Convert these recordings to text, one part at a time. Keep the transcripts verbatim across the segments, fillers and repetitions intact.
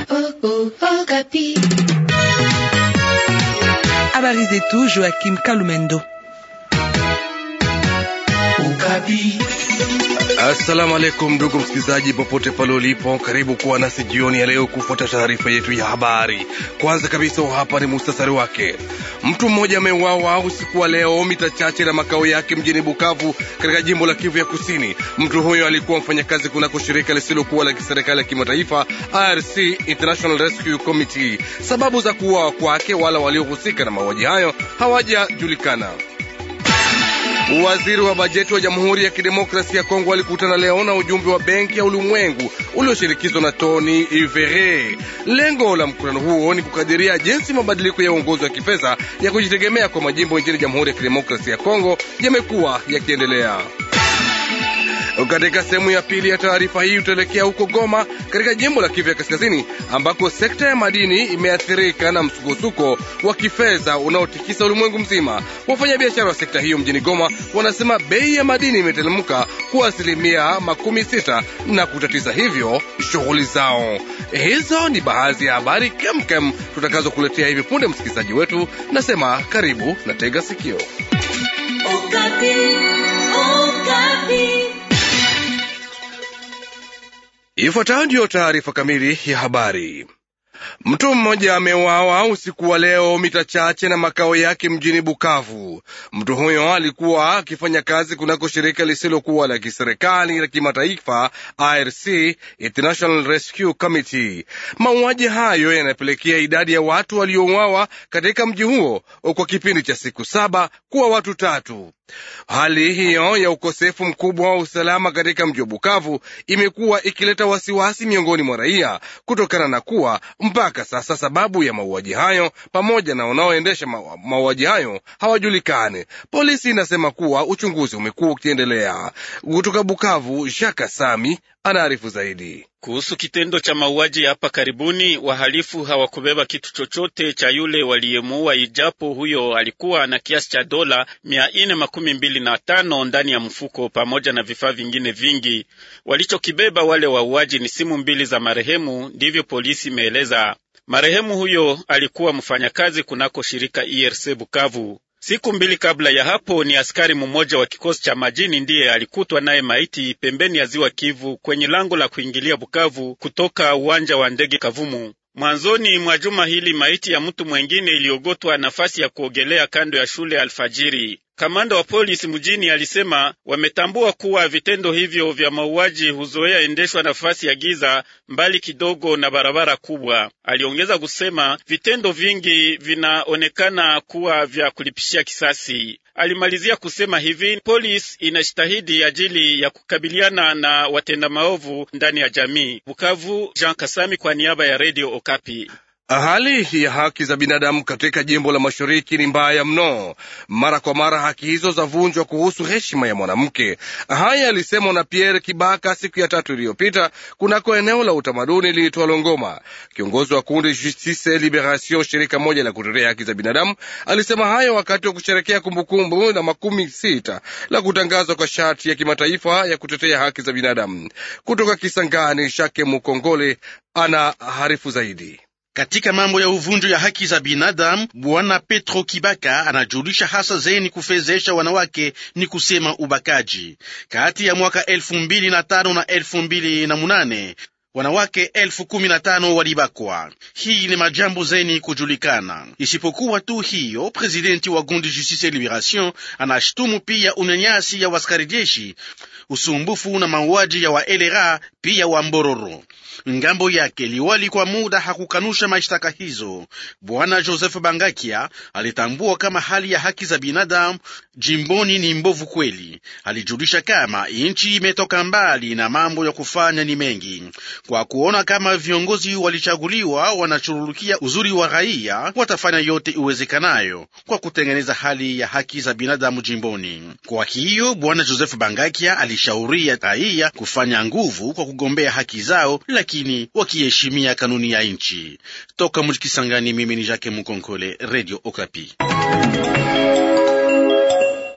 Habari zetu Joachim Kalumendo. Okapi. Assalamu alaikum ndugu msikilizaji, popote pale ulipo, karibu kuwa nasi jioni ya leo kufuata taarifa yetu ya habari. Kwanza kabisa, hapa ni mustasari wake. Mtu mmoja ameuawa usiku wa leo mita chache na makao yake mjini Bukavu katika jimbo la Kivu ya Kusini. Mtu huyo alikuwa mfanyakazi kunako shirika lisilokuwa la kiserikali la kimataifa I R C, International Rescue Committee. Sababu za kuuawa kwake wala waliohusika na mauaji hayo hawajajulikana. Waziri wa bajeti wa Jamhuri ya Kidemokrasia ya Kongo alikutana leo na ujumbe wa Benki ya Ulimwengu ulioshirikizwa na Tony Ivere. Lengo la mkutano huo ni kukadiria jinsi mabadiliko ya uongozi wa kifedha ya kujitegemea kwa majimbo nchini Jamhuri ya Kidemokrasia ya Kongo yamekuwa yakiendelea. Katika sehemu ya pili ya taarifa hii utaelekea huko Goma katika jimbo la Kivu ya Kaskazini ambako sekta ya madini imeathirika na msukosuko wa kifedha unaotikisa ulimwengu mzima. Wafanyabiashara wa sekta hiyo mjini Goma wanasema bei ya madini imeteremka kwa asilimia makumi sita na kutatiza hivyo shughuli zao. Hizo ni baadhi ya habari kemkem tutakazo kuletea hivi punde, msikilizaji wetu. Nasema karibu na tega sikio. Okapi, Okapi. Ifuatayo ndiyo taarifa kamili ya habari. Mtu mmoja ameuawa usiku wa leo mita chache na makao yake mjini Bukavu. Mtu huyo alikuwa akifanya kazi kunako shirika lisilokuwa la kiserikali la kimataifa I R C, International Rescue Committee. Mauaji hayo yanapelekea idadi ya watu waliouawa katika mji huo kwa kipindi cha siku saba kuwa watu tatu. Hali hiyo ya ukosefu mkubwa wa usalama katika mji wa Bukavu imekuwa ikileta wasiwasi miongoni mwa raia kutokana na kuwa mpaka sasa sababu ya mauaji hayo pamoja na wanaoendesha mauaji hayo hawajulikane. Polisi inasema kuwa uchunguzi umekuwa ukiendelea. Kutoka Bukavu, Shaka Sami anaarifu zaidi. Kuhusu kitendo cha mauaji hapa karibuni, wahalifu hawakubeba kitu chochote cha yule waliyemuua, ijapo huyo alikuwa na kiasi cha dola mia nne makumi mbili na tano ndani ya mfuko pamoja na vifaa vingine vingi. Walichokibeba wale wauaji ni simu mbili za marehemu, ndivyo polisi imeeleza. Marehemu huyo alikuwa mfanyakazi kunako shirika I R C Bukavu. Siku mbili kabla ya hapo ni askari mmoja wa kikosi cha majini ndiye alikutwa naye maiti pembeni ya ziwa Kivu kwenye lango la kuingilia Bukavu kutoka uwanja wa ndege Kavumu. Mwanzoni mwa juma hili maiti ya mtu mwengine iliogotwa nafasi ya kuogelea kando ya shule Alfajiri. Kamanda wa polisi mjini alisema wametambua kuwa vitendo hivyo vya mauaji huzoea endeshwa nafasi ya giza mbali kidogo na barabara kubwa. Aliongeza kusema vitendo vingi vinaonekana kuwa vya kulipishia kisasi. Alimalizia kusema hivi, polisi inajitahidi ajili ya kukabiliana na watenda maovu ndani ya jamii. Bukavu, Jean Kasami kwa niaba ya Radio Okapi. Hali ya haki za binadamu katika jimbo la Mashariki ni mbaya mno. Mara kwa mara haki hizo zavunjwa kuhusu heshima ya mwanamke. Haya alisemwa na Pierre Kibaka siku ya tatu iliyopita kunako eneo la utamaduni liitwa Longoma. Kiongozi wa kundi Justice Liberation, shirika moja la kutetea haki za binadamu, alisema hayo wakati wa kusherehekea kumbukumbu na makumi sita la kutangazwa kwa sharti ya kimataifa ya kutetea haki za binadamu. Kutoka Kisangani, Shake Mukongole ana harifu zaidi. Katika mambo ya uvunjo ya haki za binadamu, Bwana Petro Kibaka anajulisha hasa zeni kufezesha wanawake ni kusema ubakaji. Kati ya mwaka elfu mbili na tano na elfu mbili na munane wanawake elfu kumi na tano walibakwa. Hii ni majambo zeni kujulikana. Isipokuwa tu hiyo, presidenti wa gundi Justice Liberation anashtumu pia unyanyasi ya waskari jeshi, usumbufu na mauaji ya wa L R A pia wa Mbororo. Ngambo yake liwali kwa muda hakukanusha mashtaka hizo. Bwana Joseph Bangakia alitambua kama hali ya haki za binadamu jimboni ni mbovu kweli. Alijulisha kama inchi imetoka mbali na mambo ya kufanya ni mengi. Kwa kuona kama viongozi walichaguliwa wanachururukia uzuri wa raia, watafanya yote uwezekanayo kwa kutengeneza hali ya haki za binadamu jimboni. Kwa hiyo Bwana Joseph Bangakia alishauria raia kufanya nguvu kwa kugombea haki zao, lakini wakiheshimia kanuni ya inchi. Toka Mujikisangani, mimi ni Jacques Mukonkole, Radio Okapi.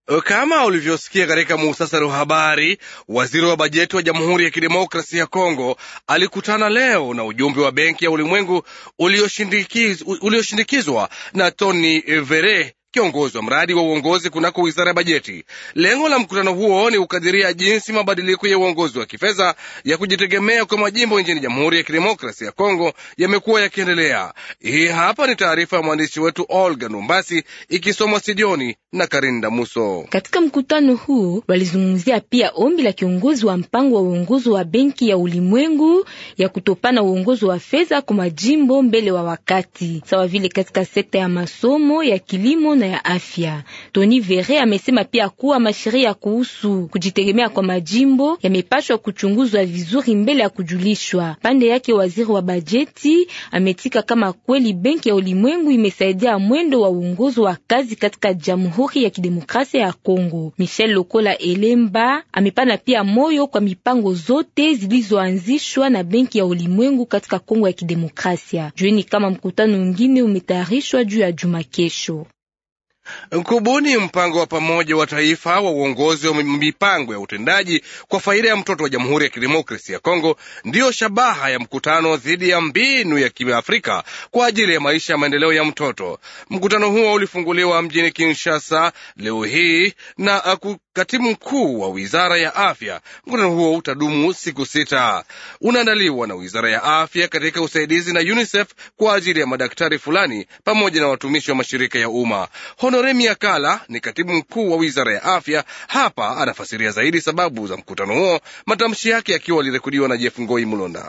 Kama ulivyosikia katika muhtasari wa habari, waziri wa bajeti wa Jamhuri ya Kidemokrasia ya Kongo alikutana leo na ujumbe wa Benki ya Ulimwengu ulioshindikizwa na Tony Vere, kiongozi wa mradi wa uongozi kunako wizara ya bajeti. Lengo la mkutano huo ni kukadiria jinsi mabadiliko ya uongozi wa kifedha ya kujitegemea kwa majimbo nchini Jamhuri ya Kidemokrasia ya Kongo yamekuwa yakiendelea. Hii hapa ni taarifa ya mwandishi wetu Olga Numbasi ikisomwa studioni na Karinda Muso. Katika mkutano huu walizungumzia pia ombi la kiongozi wa mpango wa uongozi wa Benki ya Ulimwengu ya kutopana uongozi wa fedha kwa majimbo mbele wa wakati, sawa vile katika sekta ya masomo, ya kilimo na ya afya. Tony Vere amesema pia kuwa masheria kuhusu kujitegemea kwa majimbo yamepashwa kuchunguzwa vizuri mbele ya kujulishwa. Pande yake waziri wa bajeti ametika kama kweli Benki ya Ulimwengu imesaidia mwendo wa uongozi wa kazi katika Jamhuri ya Kidemokrasia ya Kongo. Michel Lokola Elemba amepana pia moyo kwa mipango zote zilizoanzishwa na Benki ya Ulimwengu katika Kongo ya Kidemokrasia. Jueni kama mkutano mwingine umetayarishwa juu ya juma kesho. Kubuni mpango wa pamoja wa taifa wa uongozi wa mipango ya utendaji kwa faida ya mtoto wa Jamhuri ya Kidemokrasia ya Kongo ndiyo shabaha ya mkutano dhidi ya mbinu ya Kiafrika kwa ajili ya maisha ya maendeleo ya mtoto. Mkutano huo ulifunguliwa mjini Kinshasa leo hii na katibu mkuu wa Wizara ya Afya. Mkutano huo utadumu siku sita. Unaandaliwa na Wizara ya Afya katika usaidizi na UNICEF kwa ajili ya madaktari fulani pamoja na watumishi wa mashirika ya umma. Honoremi Akala ni katibu mkuu wa Wizara ya Afya. Hapa anafasiria zaidi sababu za mkutano huo, matamshi yake yakiwa alirekodiwa na Jeff Ngoi Mulonda.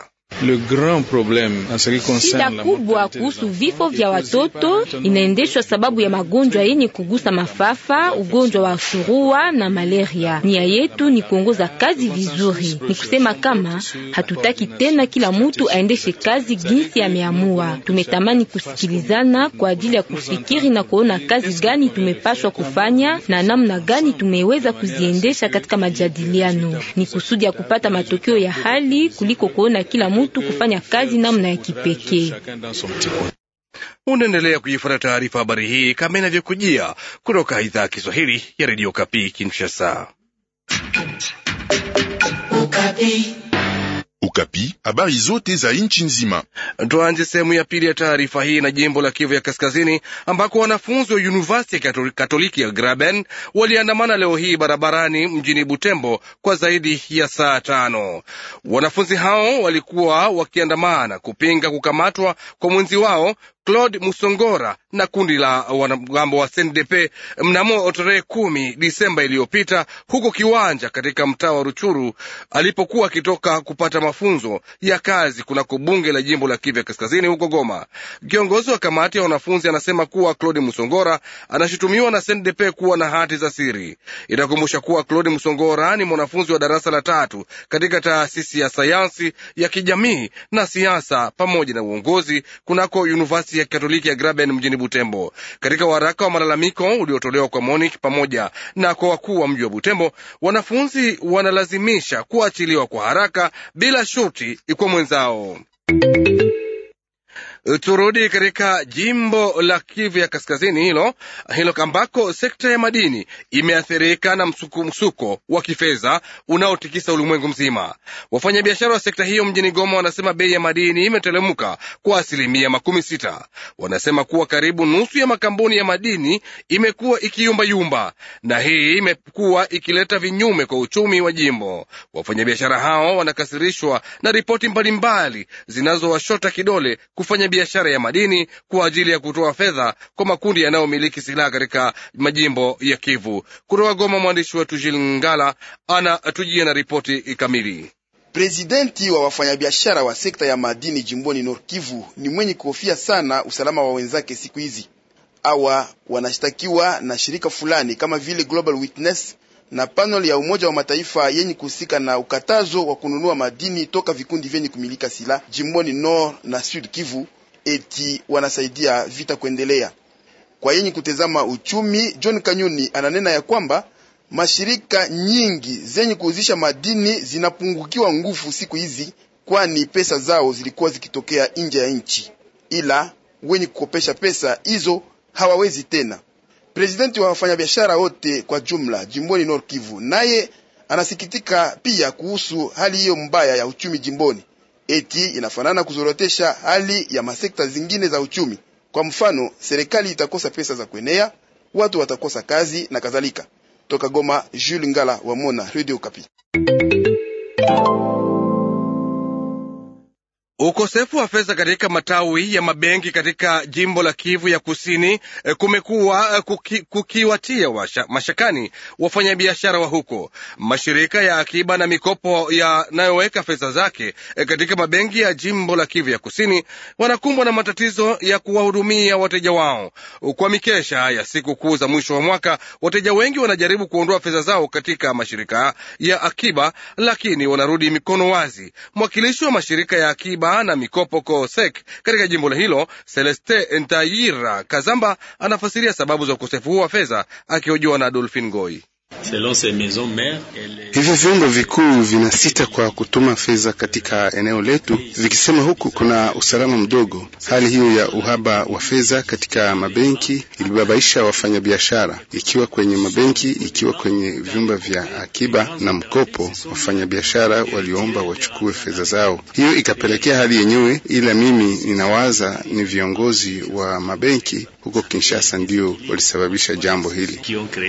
Shida kubwa kuhusu vifo vya watoto inaendeshwa sababu ya magonjwa yenye kugusa mafafa, ugonjwa wa shurua na malaria. Nia yetu ni kuongoza kazi vizuri. Ni kusema kama hatutaki tena kila mtu aendeshe kazi jinsi ameamua. Tumetamani kusikilizana kwa ajili ya kufikiri na kuona kazi gani tumepashwa kufanya na namna gani tumeweza kuziendesha katika majadiliano. Ni kusudi ya kupata matokeo ya hali kuliko kuona kila mtu kufanya kazi namna ya kipekee. Unaendelea kujifuata taarifa habari hii kama inavyokujia kutoka idhaa ya Kiswahili ya Radio Okapi Kinshasa. Okapi. Okapi, habari zote za nchi nzima. Tuanze sehemu ya pili ya taarifa hii na jimbo la Kivu ya Kaskazini ambako wanafunzi wa University ya Katoliki ya Graben waliandamana leo hii barabarani mjini Butembo kwa zaidi ya saa tano. Wanafunzi hao walikuwa wakiandamana kupinga kukamatwa kwa mwenzi wao Claude Musongora na kundi la wanamgambo wa C N D P mnamo tarehe kumi Disemba iliyopita huko Kiwanja katika mtaa wa Ruchuru alipokuwa akitoka kupata mafunzo ya kazi kunako bunge la jimbo la Kivu Kaskazini huko Goma. Kiongozi wa kamati ya wanafunzi anasema kuwa Claude Musongora anashutumiwa na C N D P kuwa na hati za siri. Itakumbusha kuwa Claude Musongora ni mwanafunzi wa darasa la tatu katika taasisi ya sayansi ya kijamii na siasa pamoja na uongozi kunako University ya Katoliki ya Graben mjini Butembo. Katika waraka wa malalamiko uliotolewa kwa Monique pamoja na kwa wakuu wa mji wa Butembo, wanafunzi wanalazimisha kuachiliwa kwa haraka bila shurti kwa mwenzao. Turudi katika jimbo la Kivu ya Kaskazini hilo hilo ambako sekta ya madini imeathirika na msuko msuko wa kifedha unaotikisa ulimwengu mzima. Wafanyabiashara wa sekta hiyo mjini Goma wanasema bei ya madini imetelemuka kwa asilimia makumi sita. Wanasema kuwa karibu nusu ya makampuni ya madini imekuwa ikiyumba yumba, na hii imekuwa ikileta vinyume kwa uchumi wa jimbo. Wafanyabiashara hao wanakasirishwa na ripoti mbalimbali zinazowashota kidole kufanya biashara ya madini kwa ajili ya kutoa fedha kwa makundi yanayomiliki silaha katika majimbo ya Kivu. Kutoka Goma, mwandishi wetu Jil Ngala anatujia na ripoti kamili. Presidenti wa wafanyabiashara wa sekta ya madini jimboni Nord Kivu ni mwenye kuhofia sana usalama wa wenzake siku hizi. Hawa wanashtakiwa na shirika fulani kama vile Global Witness na panel ya Umoja wa Mataifa yenye kuhusika na ukatazo wa kununua madini toka vikundi vyenye kumilika silaha jimboni Nord na Sud Kivu, eti wanasaidia vita kuendelea. Kwa yenye kutazama uchumi, John Kanyuni ananena ya kwamba mashirika nyingi zenye kuuzisha madini zinapungukiwa nguvu siku hizi, kwani pesa zao zilikuwa zikitokea nje ya nchi, ila wenye kukopesha pesa hizo hawawezi tena. Presidenti wa wafanyabiashara wote kwa jumla jimboni Nord Kivu naye anasikitika pia kuhusu hali hiyo mbaya ya uchumi jimboni. Eti inafanana kuzorotesha hali ya masekta zingine za uchumi. Kwa mfano, serikali itakosa pesa za kuenea, watu watakosa kazi na kadhalika. Toka Goma, Jules Ngala wa Mona, Radio Okapi. Ukosefu wa fedha katika matawi ya mabenki katika jimbo la Kivu ya Kusini kumekuwa kuki, kukiwatia washa, mashakani wafanyabiashara wa huko. Mashirika ya akiba na mikopo yanayoweka fedha zake katika mabenki ya jimbo la Kivu ya Kusini wanakumbwa na matatizo ya kuwahudumia wateja wao. Kwa mikesha ya siku kuu za mwisho wa mwaka, wateja wengi wanajaribu kuondoa fedha zao katika mashirika ya akiba, lakini wanarudi mikono wazi. Mwakilishi wa mashirika ya akiba na mikopo Kosek katika jimbo hilo, Celeste Ntayira Kazamba, anafasiria sababu za ukosefu huo wa fedha akihojiwa na Dolphin Goi. Hivyo vyombo vikuu vinasita kwa kutuma fedha katika eneo letu, vikisema huku kuna usalama mdogo. Hali hiyo ya uhaba wa fedha katika mabenki ilibabaisha wafanyabiashara, ikiwa kwenye mabenki, ikiwa kwenye vyumba vya akiba na mkopo. Wafanyabiashara waliomba wachukue fedha zao, hiyo ikapelekea hali yenyewe. Ila mimi ninawaza ni viongozi wa mabenki huko Kinshasa ndio walisababisha jambo hili.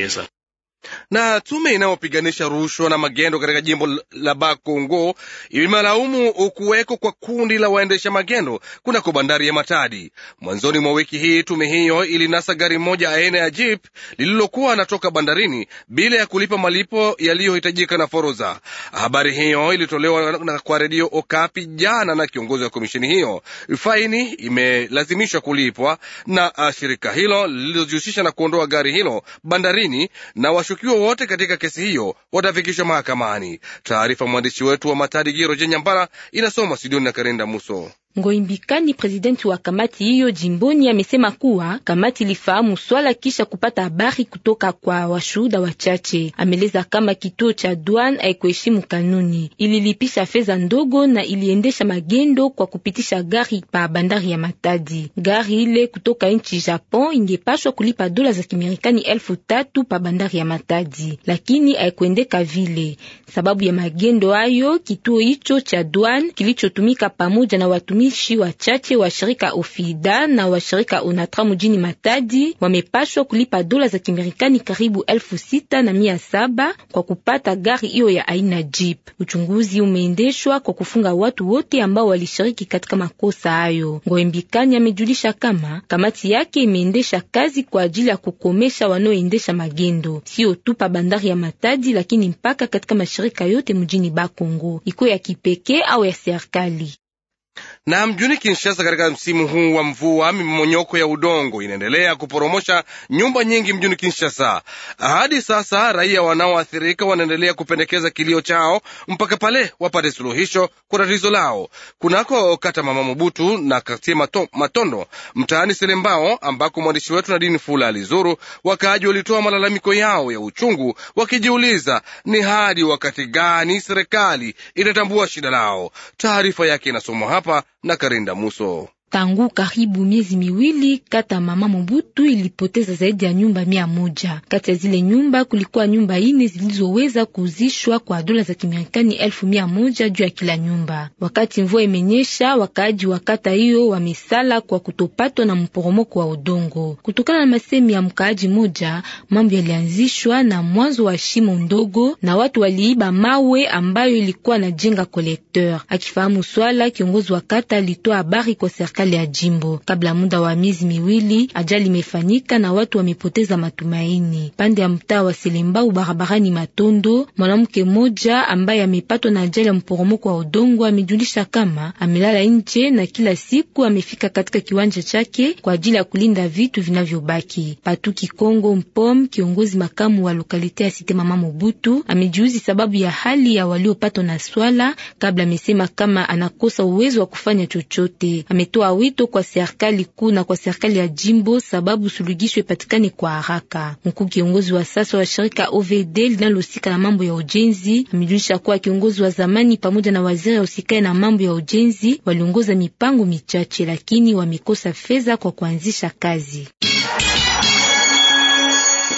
Na tume inayopiganisha rushwa na magendo katika jimbo la Bakongo imelaumu kuweko kwa kundi la waendesha magendo kunako bandari ya Matadi. Mwanzoni mwa wiki hii tume hiyo ilinasa gari moja aina ya jeep lililokuwa natoka bandarini bila ya kulipa malipo yaliyohitajika na forodha. Habari hiyo ilitolewa na kwa redio Okapi jana na kiongozi wa komisheni hiyo. Faini imelazimishwa kulipwa na shirika hilo lililojihusisha na kuondoa gari hilo bandarini, na washukiwa wote katika kesi hiyo watafikishwa mahakamani. Taarifa mwandishi wetu wa Matadi Giro Jenyambara inasoma studioni na Karenda Muso. Ngoimbikani, presidenti wa kamati hiyo jimboni, amesema kuwa kamati ilifahamu swala kisha kupata habari kutoka kwa washuhuda wachache. Ameleza kama kituo cha douane haikuheshimu kanuni, ililipisha fedha ndogo na iliendesha magendo kwa kupitisha gari pa bandari ya Matadi. Gari ile kutoka nchi Japon ingepashwa kulipa dola za Kimarekani elfu tatu pa bandari ya Matadi, lakini haikuendeka vile. Sababu ya magendo hayo, kituo hicho cha douane kilichotumika pamoja na watu wachache wa shirika Ofida na wa shirika Onatra mjini Matadi wamepashwa kulipa dola za Kimarekani karibu elfu sita na mia saba kwa kupata gari hiyo ya aina jeep. Uchunguzi umeendeshwa kwa kufunga watu wote ambao walishiriki katika makosa hayo. Ngoembikani amejulisha kama kamati yake imeendesha kazi kwa ajili ya kukomesha wanaoendesha magendo, sio tu pa bandari ya Matadi, lakini mpaka katika mashirika yote mjini Bakongo, iko ya kipekee au ya serikali. Na mjini Kinshasa, katika msimu huu wa mvua, mmonyoko ya udongo inaendelea kuporomosha nyumba nyingi mjini Kinshasa. Hadi sasa raia wanaoathirika wanaendelea kupendekeza kilio chao mpaka pale wapate suluhisho kwa tatizo lao. Kunako kata Mama Mobutu na kati mato, Matondo mtaani Selembao, ambako mwandishi wetu Nadine Fula alizuru, wakaaji walitoa malalamiko yao ya uchungu, wakijiuliza ni hadi wakati gani serikali itatambua shida lao. Taarifa yake inasomwa hapa na Karinda Muso. Tangu karibu miezi miwili, kata Mama Mobutu ilipoteza zaidi ya nyumba mia moja. Kati ya zile nyumba kulikuwa nyumba ine zilizoweza kuuzishwa kwa dola za Kimarekani elfu mia moja juu ya kila nyumba. Wakati mvua imenyesha, wakaaji wa kata hiyo wamesala kwa kutopatwa na mporomoko wa udongo. Kutokana na masemi ya mkaaji moja, mambo yalianzishwa na mwanzo wa shimo ndogo na watu waliiba mawe ambayo ilikuwa na jenga kolekteur. Akifahamu swala, kiongozi wa kata alitoa habari kwa serikali ya jimbo. Kabla muda wa miezi miwili, ajali imefanyika na watu wamepoteza matumaini. Pande ya mtaa wa Selembao barabarani Matondo, mwanamke mmoja ambaye amepatwa na ajali ya mporomoko wa udongo amejulisha kama amelala nje na kila siku amefika katika kiwanja chake kwa ajili ya kulinda vitu vinavyobaki. Patuki Kongo Mpom, kiongozi makamu wa lokalite ya Site Mama Mobutu, amejiuzi sababu ya hali ya waliopatwa na swala, kabla amesema kama anakosa uwezo wa kufanya chochote. Ametoa wito kwa serikali kuu na kwa serikali ya jimbo sababu suluhisho ipatikane kwa haraka. Mkuu kiongozi wa sasa wa shirika O V D linalosika na mambo ya ujenzi amejulisha kuwa kiongozi wa zamani pamoja na waziri usikae na mambo ya ujenzi waliongoza mipango michache, lakini wamekosa fedha kwa kuanzisha kazi.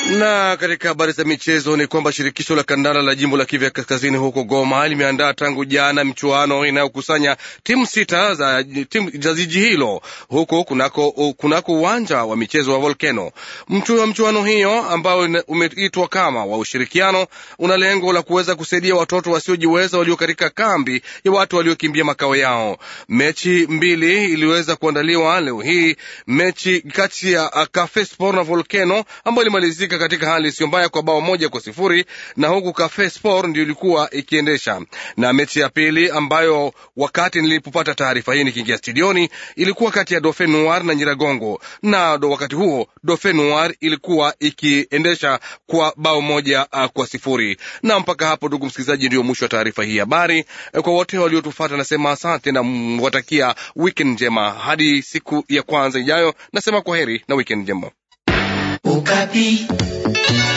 Na katika habari za michezo ni kwamba shirikisho la kandanda la jimbo la Kivu ya Kaskazini huko Goma limeandaa tangu jana mchuano inayokusanya timu sita za timu za jiji hilo huko kunako kunako uwanja wa michezo wa Volcano. Mchu, mchuano hiyo ambao umeitwa kama wa ushirikiano una lengo la kuweza kusaidia watoto wasiojiweza walio katika kambi ya watu waliokimbia makao yao. Mechi mbili iliweza kuandaliwa leo hii, mechi kati ya Cafe Sport na Volcano ambayo ilimalizika katika hali isiyo mbaya kwa bao moja kwa sifuri, na huku Cafe Sport ndio ilikuwa ikiendesha. Na mechi ya pili ambayo wakati nilipopata taarifa hii nikiingia studioni ilikuwa kati ya Dauphin Noir na Nyiragongo, na do wakati huo Dauphin Noir ilikuwa ikiendesha kwa bao moja uh, kwa sifuri. Na mpaka hapo, ndugu msikilizaji, ndio mwisho wa taarifa hii habari. Kwa wote waliotufuata nasema asante na mwatakia weekend njema hadi siku ya kwanza ijayo. Nasema kwaheri na weekend njema. Ukapi.